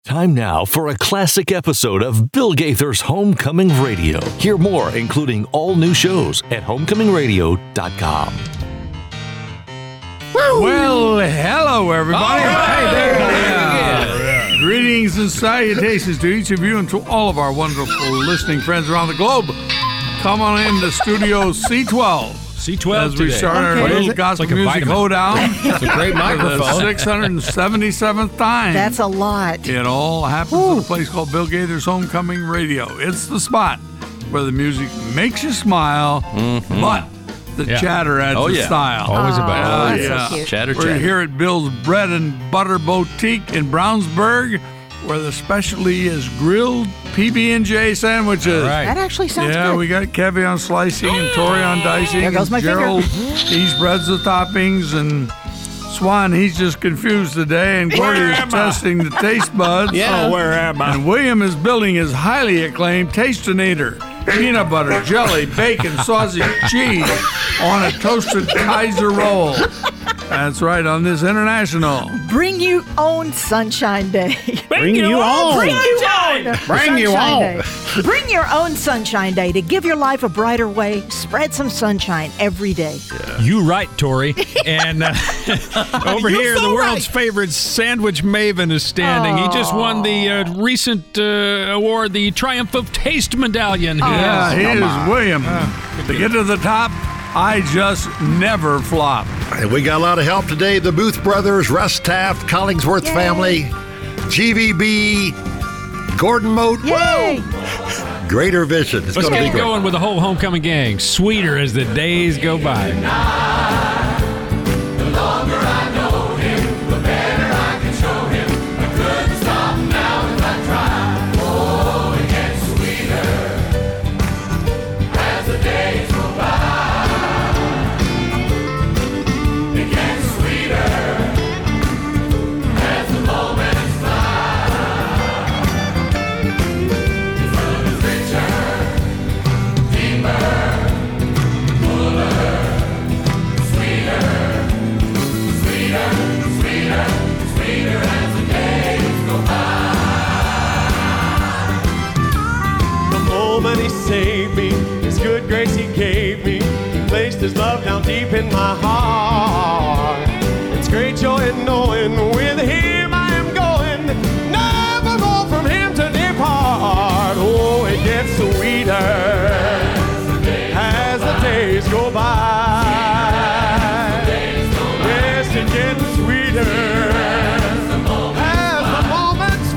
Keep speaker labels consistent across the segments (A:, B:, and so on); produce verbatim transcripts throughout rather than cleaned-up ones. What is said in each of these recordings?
A: Time now for a classic episode of Bill Gaither's Homecoming Radio. Hear more, including all new shows at homecoming radio dot com.
B: Well, hello, everybody.
C: Right.
B: Hey there.
C: Yeah.
B: Yeah. Greetings and salutations to each of you and to all of our wonderful listening friends around the globe. Come on in to Studio C twelve.
C: C twelve
B: As we
C: today.
B: start
C: Okay.
B: our
C: What is
B: little
C: it?
B: gospel
C: It's like a
B: music
C: vitamin.
B: hoedown.
C: It's a great microphone.
B: For the six hundred seventy-seventh time.
D: That's a lot.
B: It all happens
D: Woo.
B: at a place called Bill Gaither's Homecoming Radio. It's the spot where the music makes you smile,
C: Mm-hmm.
B: but the
C: Yeah.
B: chatter adds
C: Oh,
B: the
C: yeah.
B: style.
C: Always
D: Oh,
C: about
D: that's
C: it.
D: so
B: yeah.
D: cute.
C: Chatter,
B: We're
C: chatter.
B: here at Bill's Bread and Butter Boutique in Brownsburg, where the specialty is grilled P B and J sandwiches.
C: All right.
D: That actually sounds
B: Yeah,
D: good.
B: we got Kevin on slicing and Tori on dicing.
D: There goes my
B: and
D: finger.
B: Gerald, he spreads the toppings, and Swan, he's just confused today, and Gordy is testing the taste buds.
C: Yeah.
B: Oh, where am I? And William is building his highly acclaimed Tasteinator. Peanut butter, jelly, bacon, sausage, cheese on a toasted Kaiser roll. That's right, on this international.
D: Bring you own Sunshine Day.
C: Bring you on.
D: Bring you own.
C: Bring you
D: Sunshine
C: on.
D: Day. Bring your own Sunshine Day to give your life a brighter way. Spread some sunshine every day.
E: You right, Tori. And uh, over
D: You're
E: here,
D: so
E: the world's
D: right.
E: favorite sandwich maven is standing. He just won the uh, recent uh, award, the Triumph of Taste Medallion. He
B: Yeah,
E: is.
B: he is William. To get to the top, I just never flop.
F: And we got a lot of help today. The Booth brothers, Russ Taft, Collingsworth
D: Yay.
F: family, G V B, Gordon Moat.
D: Yay!
F: Greater Vision. It's
E: Let's
F: going to
E: get
F: be
E: it
F: great.
E: going with the whole homecoming gang. Sweeter as the days go by.
G: The moment he saved me, his good grace he gave me, he placed his love down deep in my heart. It's great joy in knowing with him I am going, never more from him to depart. Oh, it gets sweeter as the days go by. Yes, it gets sweeter as the moments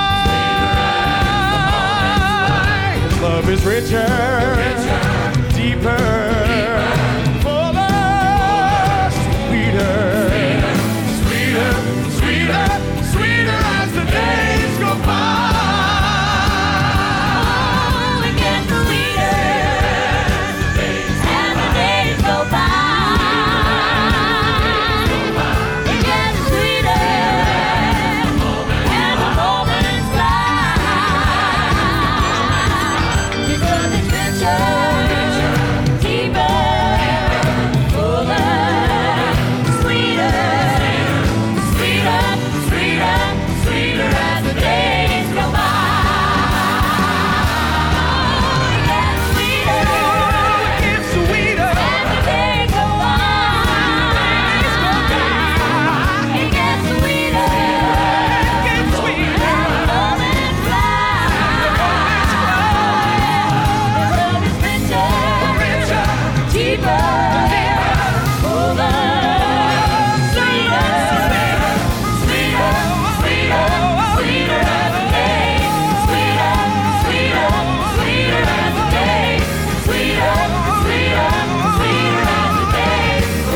G: fly. His love is richer, deeper, fuller, sweeter, sweeter, sweeter, sweeter as the days go by.
H: Oh, it gets sweeter as the days go by. It gets sweeter as the moments fly. His love is richer, deeper, fuller, sweeter, sweeter, sweeter, sweeter as the days go by. It gets sweeter, it gets sweeter as the days go by. It gets sweeter, it gets sweeter as the moments fly. His love is richer, deeper, fuller, sweeter, sweeter, sweeter, sweeter as the days, sweeter, sweeter, sweeter as the days, sweeter, sweeter, sweeter as the days go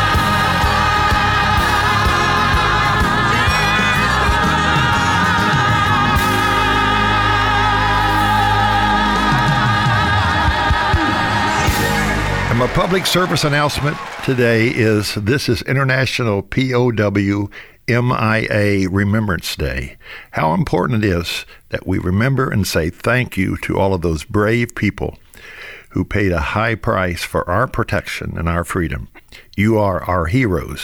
F: And my public service announcement today is this is International P O W M I A Remembrance Day. How important it is that we remember and say thank you to all of those brave people who paid a high price for our protection and our freedom. You are our heroes,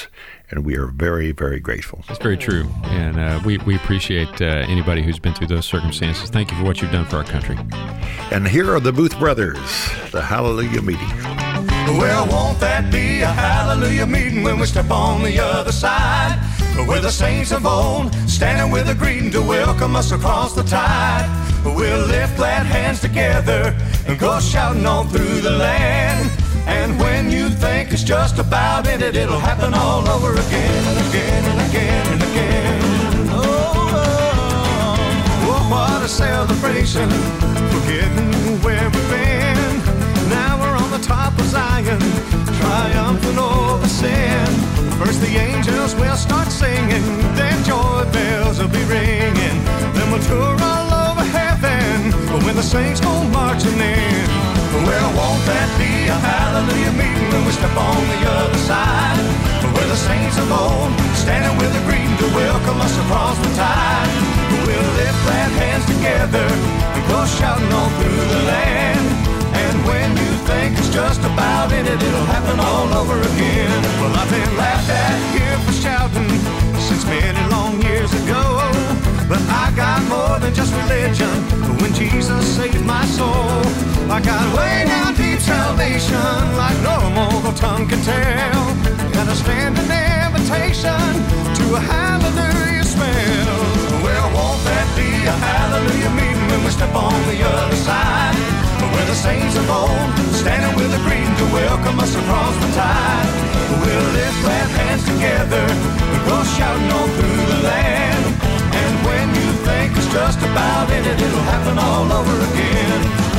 F: and we are very, very grateful.
E: That's very true. And uh, we, we appreciate uh, anybody who's been through those circumstances. Thank you for what you've done for our country.
F: And here are the Booth Brothers, the Hallelujah Meeting.
I: Well, won't that be a hallelujah meeting when we step on the other side? We're the saints of old, standing with a greeting to welcome us across the tide. We'll lift glad hands together and go shouting on through the land. And when you think it's just about in it, it'll happen all over again and again and again and again. Oh, oh, oh, what a celebration, forgetting where we've been. Now we're on the top of Zion, triumphant over sin. First the angels will start singing, then joy bells will be ringing. Then we'll tour all over heaven, when the saints go marching in. Well, won't that be a hallelujah meeting when we step on the other side? We're the saints of old, standing with a greeting to welcome us across the tide. We'll lift glad hands together and go shouting on through the land. And when you think it's just about in it, it'll happen all over again. Well, I've been laughed at here for shouting since many long years ago. But I got more than just religion when Jesus saved my soul. I got way down deep salvation like no mortal tongue can tell. Got a standing invitation to a hallelujah smell. Well, won't that be a hallelujah meeting when we step on the other side? We're the saints of old, standing with a greeting to welcome us across the tide. We'll lift glad hands together and go shouting on through the land. And when you think it's just about in it, it'll happen all over again.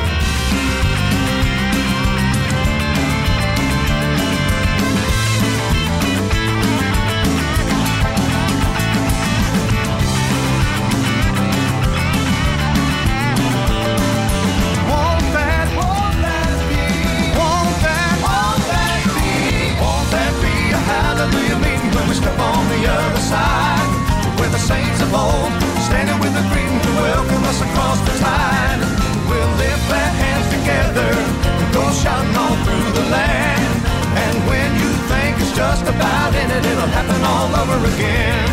I: Step on the other side, we're the saints of old, standing with a greeting to welcome us across the tide. We'll lift glad hands together and go shouting all through the land. And when you think it's just about in it, it'll happen all over again.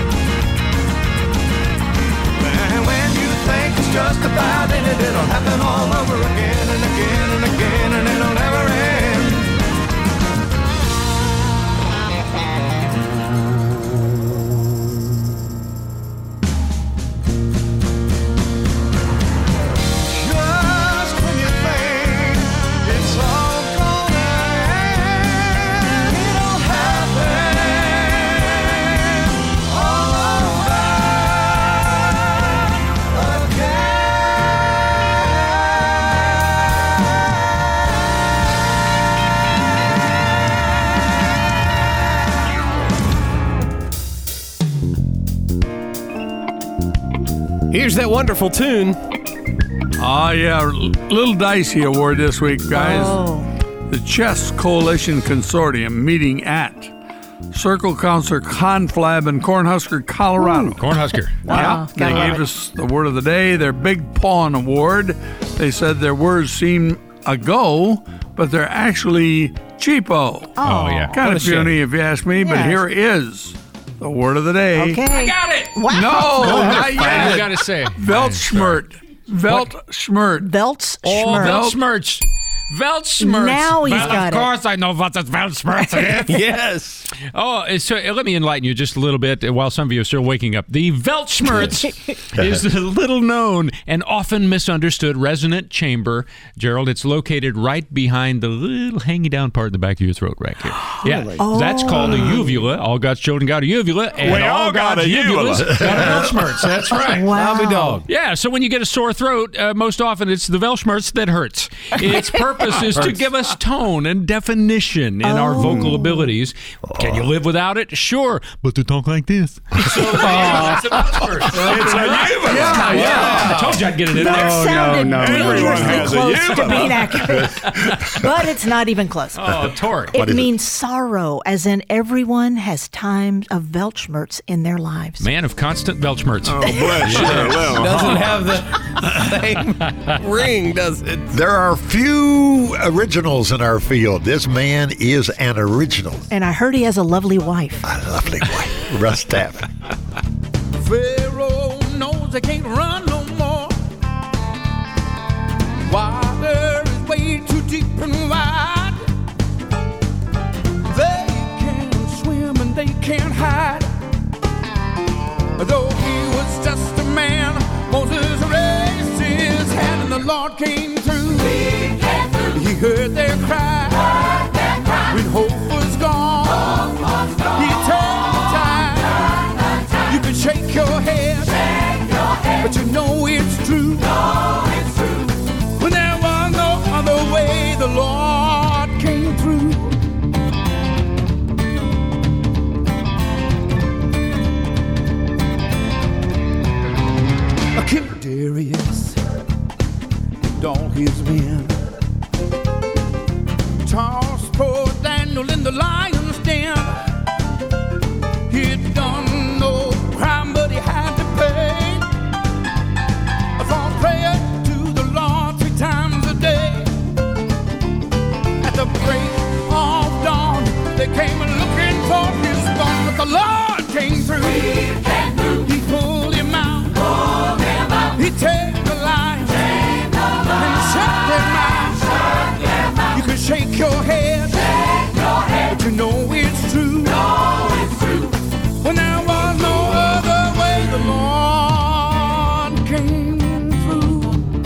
I: And when you think it's just about in it, it'll happen all over again and again and again, and it'll never end.
C: Here's that wonderful tune.
B: Oh, yeah. Little Dicey Award this week, guys.
D: Oh.
B: The Chess Coalition Consortium meeting at Circle Counselor Conflab in Cornhusker, Colorado.
E: Ooh, Cornhusker.
B: Yeah.
D: Wow.
B: They
D: Gotta love
B: gave
D: it.
B: us the word of the day, their Big Pawn Award. They said their words seem a go, but they're actually cheapo.
E: Oh, yeah.
B: Kind
C: What
B: of
C: a shame.
B: puny, if you ask me, but
D: Yes.
B: here is the word of the day.
D: Okay.
E: Got it!
D: Wow.
B: No, not
E: I
B: yet.
E: gotta say.
B: Weltschmerz. Weltschmerz.
D: Veltz
E: Oh,
D: Schmerz.
E: Weltschmerz. Weltschmerz.
D: Now he's
E: well,
D: got
E: of
D: it.
E: course I know what the Weltschmerz is.
C: Yes.
E: Oh, so uh, let me enlighten you just a little bit uh, while some of you are still waking up. The Weltschmerz is the little known and often misunderstood resonant chamber. Gerald, it's located right behind the little hanging down part in the back of your throat right here. Yeah, that's called a uvula. All God's children got a uvula, and
F: We all got
E: God's
F: a uvula.
E: uvulas got a Weltschmerz. That's right.
D: Wow.
C: Bobby dog.
E: Yeah, so when you get a sore throat, uh, most often it's the Weltschmerz that hurts. Its purpose is to give us tone and definition in our vocal abilities. Can you live without it? Sure, but to talk like this. So yeah, it's the Weltschmerz.
F: It's a uvula.
B: Yeah, yeah.
E: I told you I'd get it in
D: That
E: there.
D: sounded
C: no, no.
F: Everyone has
D: dangerously
F: a
D: close to
F: uvula.
D: being accurate. But it's not even close.
E: Oh, Tori.
D: It
F: is it?
D: means sorrow, as in everyone has times of Weltschmerz in their lives.
E: Man of constant Weltschmerz.
F: Oh, bless you. Well,
C: Doesn't have the same ring, does it?
F: there are few Two originals in our field. This man is an original.
D: And I heard he has a lovely wife.
F: A lovely wife. Russ Taff.
B: Pharaoh knows they can't run no more. Water is way too deep and wide. They can't swim and they can't hide. Though he was just a man, Moses raised his hand and the Lord came through. He came through. He heard their cry. Heard their cry. When hope was gone, hope was gone. He turned the tide. Turned the tide. You can shake your head, shake your head, but you know it's true. Know it's true. When there was no other way, the Lord came through. King Darius and all his men tossed poor Daniel in the lion's den. He'd done no crime, but he had to pay for praying to the Lord three times a day. At the break of dawn, they came looking for his gun, but the Lord came through. He came through. He pulled him out. Pulled him out. He take the line, take the line, and shut their mouth. Shut their mouth. You can shake your head, shake your head, but you know it's true. Know it's true. When there was no other way, the Lord came through.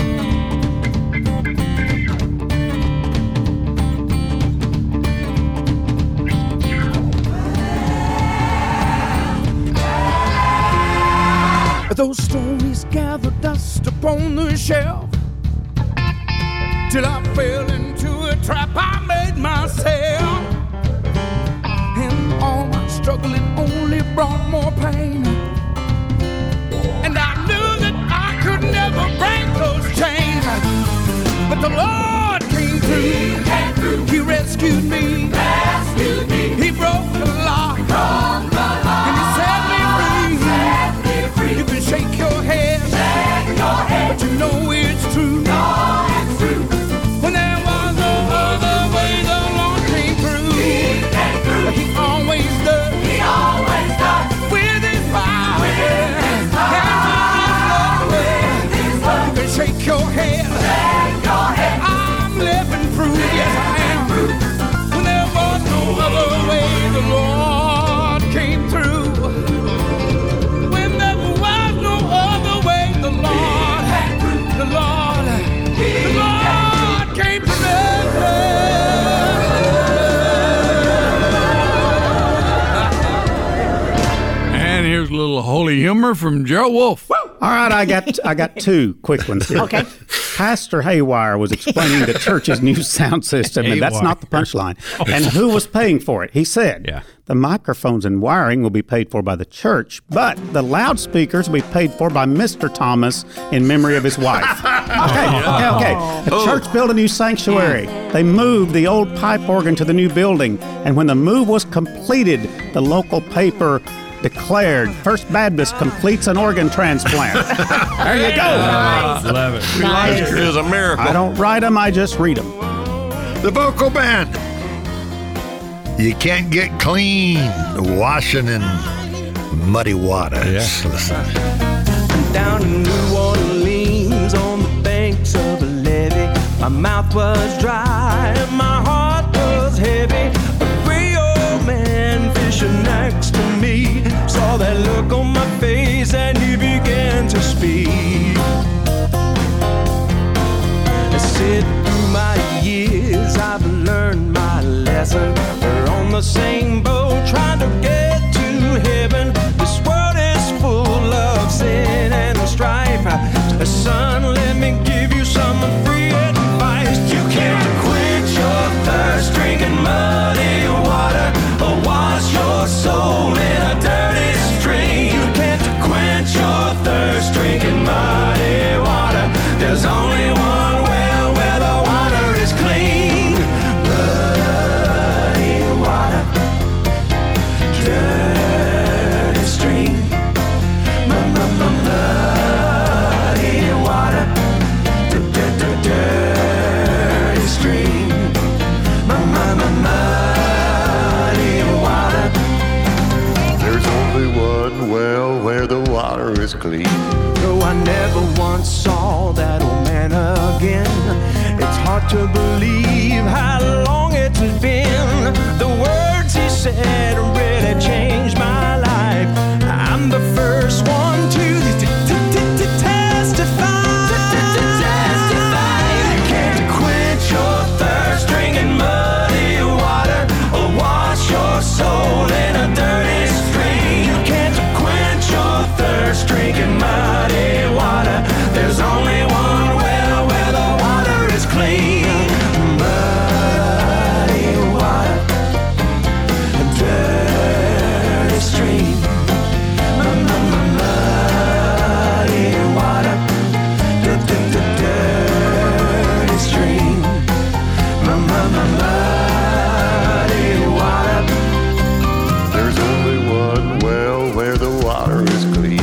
B: Those stories gathered dust upon the shelf till I fell into a trap I made myself. And all my struggling only brought more pain. And I knew that I could never break those chains. But the Lord came through. He came through. He rescued me. Rescued me. He broke the lock. Broke the lock. And he set me free. Set me free. You can shake your head, shake your head, but you know it's true. Know it's true. When there was no other way, the Lord came through. He came through. He always does. He always does. With his power, with his power, and with his love, you can shake your head, shake your head. I'm living proof, yes I am. When there was no other way, the Lord came through. When there was no other way, the Lord, the Lord, the Lord came through. And here's a little holy humor from Gerald Wolf.
J: All right, I got I got two quick ones here.
D: Okay.
J: Pastor Haywire was explaining the church's new sound system, and that's not the punchline. And who was paying for it? He said,
E: Yeah.
J: the microphones and wiring will be paid for by the church, but the loudspeakers will be paid for by Mister Thomas in memory of his wife. Okay, okay, okay. The church built a new sanctuary. They moved the old pipe organ to the new building, and when the move was completed, the local paper declared First Baptist completes an organ transplant. There you go.
E: Nice. Love it.
D: Nice.
K: It is a miracle.
J: I don't write them, I just read them.
F: The vocal band. You can't get clean washing in muddy waters. Listen.
G: Down in New Orleans on the banks of a levee, my mouth was dry and my heart was heavy. A gray old man fishing next to me saw that look on my face and he began to speak. I said, through my years I've learned my lesson. We're on the same boat trying to get to heaven. This world is full of sin and strife. Son, let me give you some free advice. You can't quench your thirst drinking muddy water or wash your soul in a dirty stream. You can't quench your thirst drinking muddy I never once saw that old man again. It's hard to believe how long it's been. The words he said really changed my life. I'm the first one to t- t- t- t- testify. Testify. You can't quench your thirst drinking muddy water or wash your soul in a dirty stream. You can't quench your thirst drinking muddy water. There's only one well where the water is clean. Muddy water, dirty stream. Muddy water, dirty stream. Muddy water. There's only one well where the water is clean.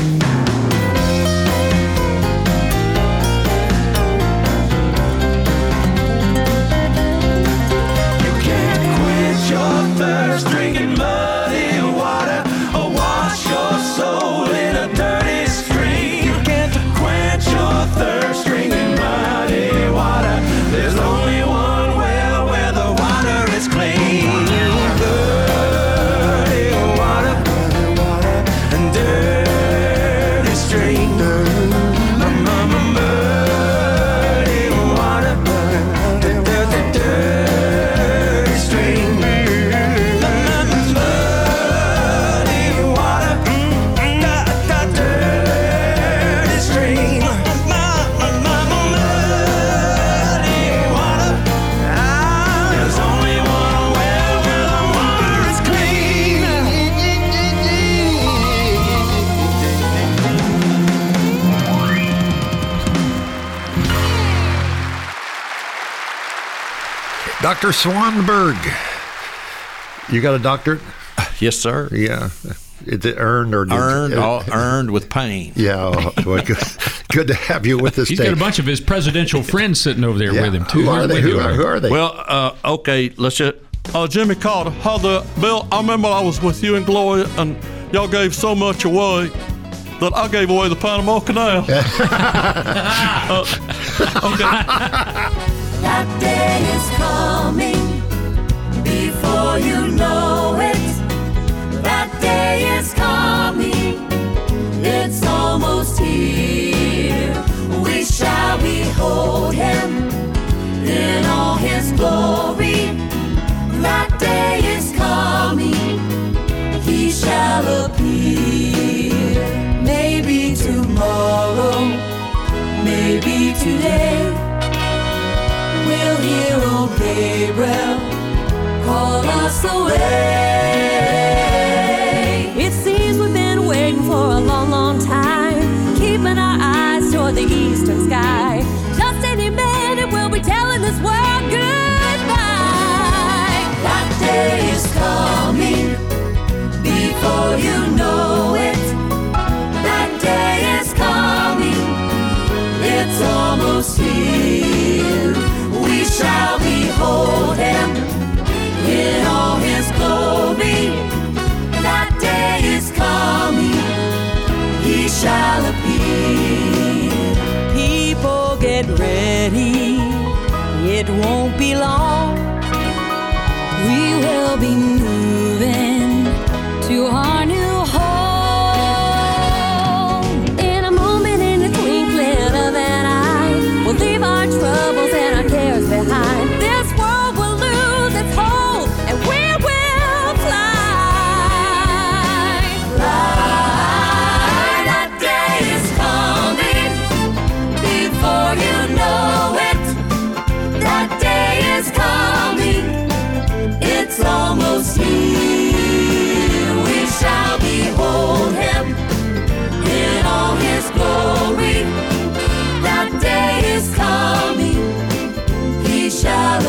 G: You can't quench your thirst drinking muddy water or wash your soul in a dirty stream. You can't quench your thirst drinking muddy water. There's only one well where the water is clean. Dirty water and dirty stream. Muddy water, dirty, dirty stream. Muddy water, dirty stream. Muddy water. There's only one well where the water is clean.
F: Doctor Swanberg, you got a doctorate?
K: Yes, sir.
F: Yeah. Is it earned or did,
K: Earned, all, earned with pain.
F: Yeah. Oh, well, good, good to have you with us.
E: He's
F: today.
E: got a bunch of his presidential friends sitting over there
F: Yeah.
E: with him too.
F: Who are
E: Aren't
F: they?
E: we?
F: Who are, who are they?
K: Well, uh, okay, let's just. Uh, Jimmy Carter, how the Bill? I remember I was with you and Gloria, and y'all gave so much away that I gave away the Panama Canal. uh, okay.
H: That day is coming before you know it. That day is coming, it's almost here. We shall behold him in all his glory. That day is coming, he shall appear. Maybe tomorrow, maybe today, we'll hear old Gabriel call us away.
L: It seems we've been waiting for a long, long time, keeping our eyes toward the eastern sky. Just any minute we'll be telling this world goodbye.
H: That day is coming before you know it. That day is coming, it's almost here. We shall behold him in all his glory. That day is coming, he shall appear.
L: People get ready, it won't be long. We will be moving to our new home. In a moment, in the twinkling of an eye, we'll leave our troubles and our cares behind. This world will lose its hold and we will fly.
H: Fly. That day is coming before you know it. That day is coming, it's almost here. We shall behold him in all his glory. That day is coming, he shall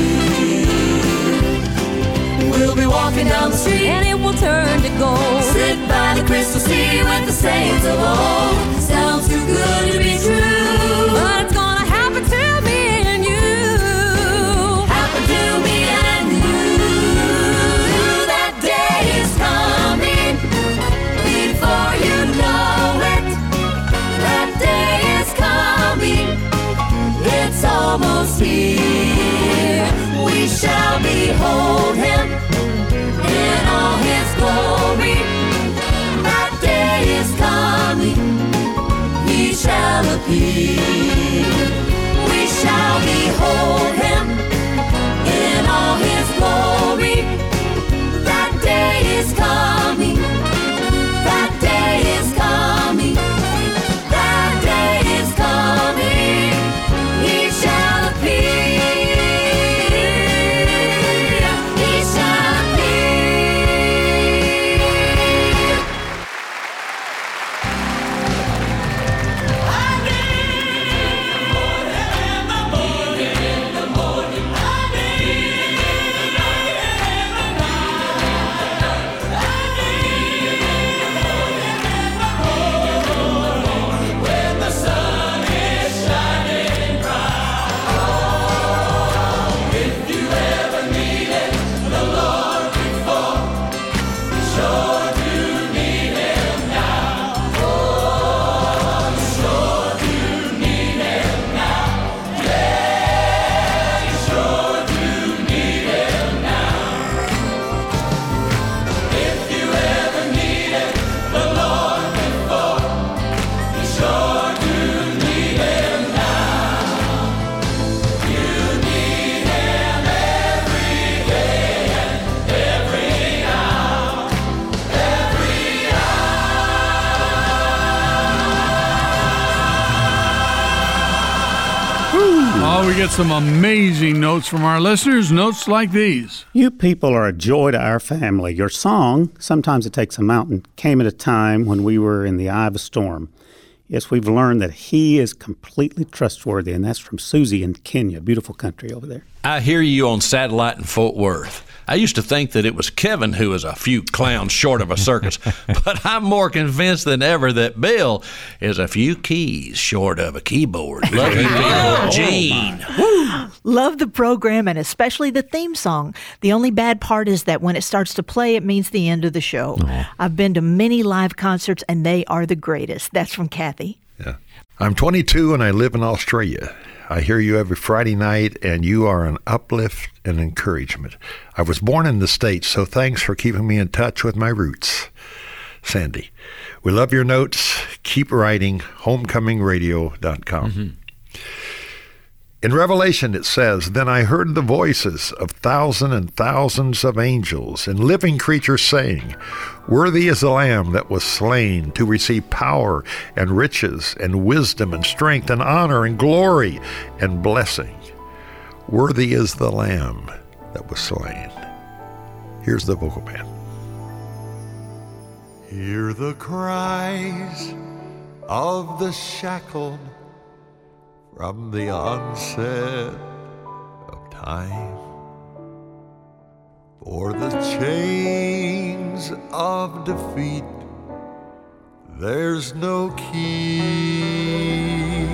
H: appear. We'll be walking down the street
L: And it will turn to gold.
H: sit by the crystal sea with the saints of old. Sounds too good to be true,
L: But it's gonna happen to me and you.
H: happen to me and you. That day is coming before you know it. That day
L: almost here. We shall behold him in all his glory. That day is coming, he shall appear. We shall behold him in all his glory. That day is coming, that day is coming, that day is coming, he shall appear, he shall appear.
B: Oh, we get some amazing notes from our listeners. Notes like these.
J: You people are a joy to our family. Your song, Sometimes It Takes a Mountain, came at a time when we were in the eye of a storm. Yes, we've learned that he is completely trustworthy, and that's from Susie in Kenya. Beautiful country over there.
M: I hear you on satellite in Fort Worth. I used to think that it was Kevin who was a few clowns short of a circus, but I'm more convinced than ever that Bill is a few keys short of a keyboard. Love you, Bill. Gene.
D: Love the program and especially the theme song. The only bad part is that when it starts to play, it means the end of the show. I've been to many live concerts, and they are the greatest. That's from Kathy.
F: Yeah. I'm twenty-two and I live in Australia. I hear you every Friday night, and you are an uplift and encouragement. I was born in the States, so thanks for keeping me in touch with my roots. Sandy. We love your notes. Keep writing. homecoming radio dot com. Mm-hmm. In Revelation it says, Then I heard the voices of thousands and thousands of angels and living creatures saying, Worthy is the Lamb that was slain to receive power and riches and wisdom and strength and honor and glory and blessing. Worthy is the Lamb that was slain. Here's the vocal band.
I: Hear the cries of the shackled from the onset of time, for the chains of defeat there's no key.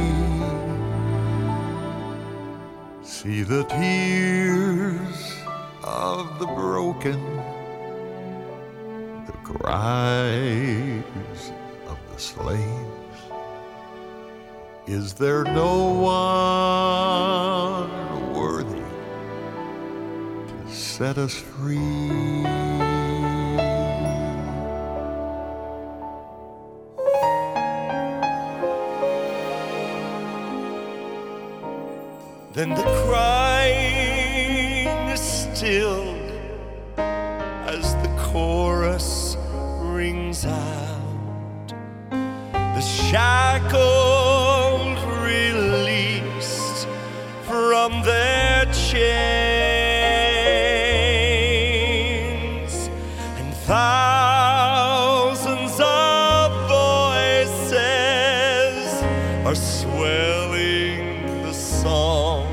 I: See the tears of the broken, the cries of the slain. Is there no one worthy to set us free?
G: Then the crying is stilled as the chorus rings out. The shackled released from their chains, and thousands of voices are swelling the song.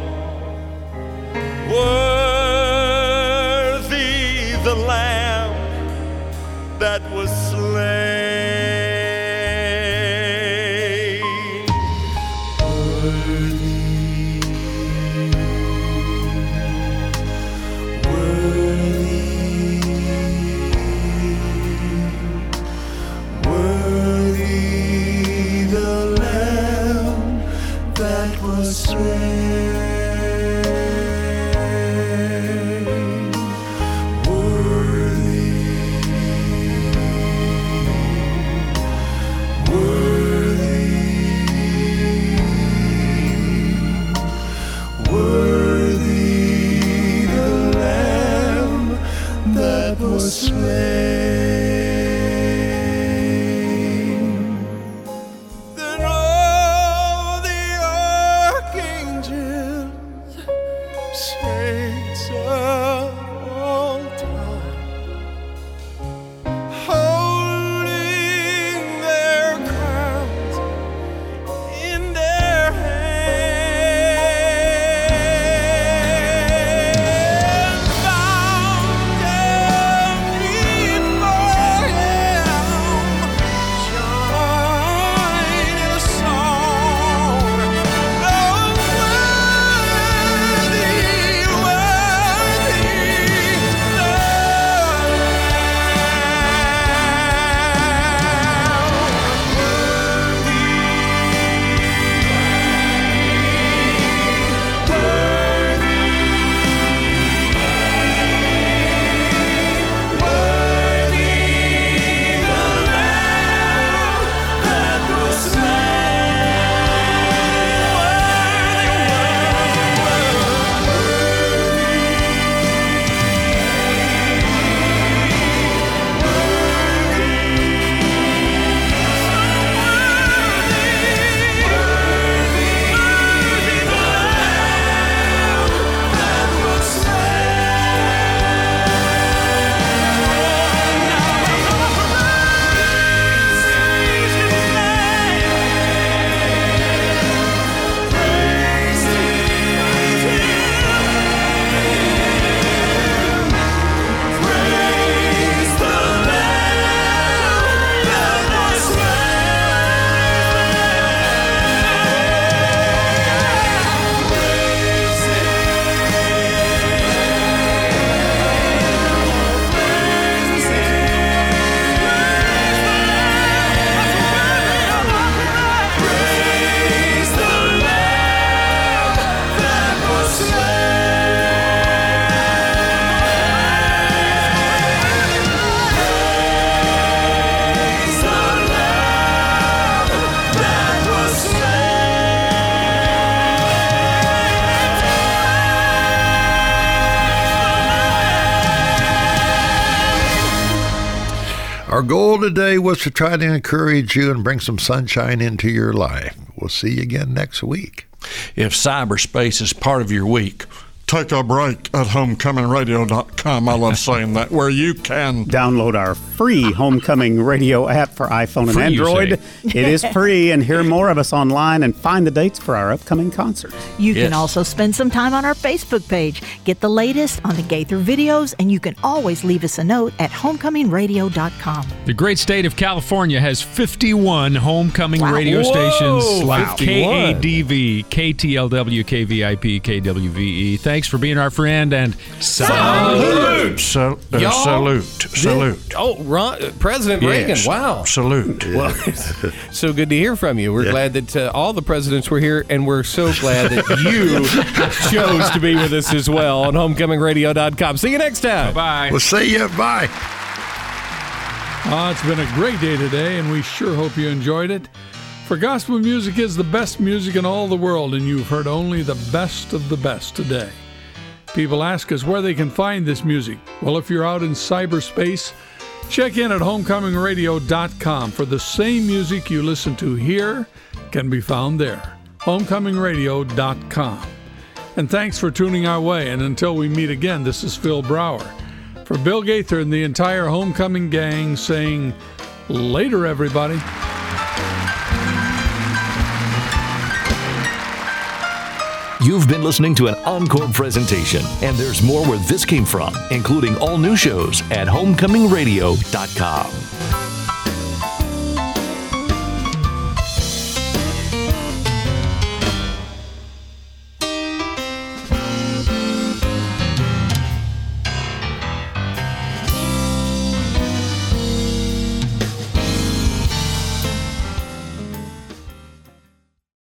G: Worthy the Lamb that was slain.
I: Worthy, worthy the Lamb that was slain.
F: Our goal today was to try to encourage you and bring some sunshine into your life. We'll see you again next week.
K: If cyberspace is part of your week, take a break at homecoming radio dot com. I love saying that, where you can
J: download our free Homecoming Radio app for iPhone and
E: Free, you
J: Android.
E: say.
J: It is free, and hear more of us online and find the dates for our upcoming concerts.
D: You
M: Yes.
D: can also spend some time on our Facebook page. Get the latest on the Gaither videos, and you can always leave us a note at homecoming radio dot com.
E: The great state of California has fifty-one homecoming
D: Wow.
E: radio
C: Whoa,
E: stations like K A
C: fifty-one.
E: D V, K T L W, K V I P, K W V E. Thanks for being our friend and
K: salute, Sal- uh,
C: Y'all
K: salute, salute,
C: Oh, Ron, uh, President Reagan.
K: Yes.
C: Wow.
K: salute.
C: Well, it's so good to hear from you. We're
F: Yeah.
C: glad that uh, all the presidents were here, and we're so glad that you chose to be with us as well on homecoming radio dot com. See you next time.
E: bye.
F: We'll see you. Bye.
B: Ah, it's been a great day today, and we sure hope you enjoyed it. For gospel music is the best music in all the world, and you've heard only the best of the best today. People ask us where they can find this music. Well, if you're out in cyberspace, check in at homecoming radio dot com for the same music you listen to here can be found there. homecoming radio dot com. And thanks for tuning our way. And until we meet again, this is Phil Brower. For Bill Gaither and the entire Homecoming gang saying, later, everybody.
A: You've been listening to an encore presentation, and there's more where this came from, including all new shows at homecoming radio dot com.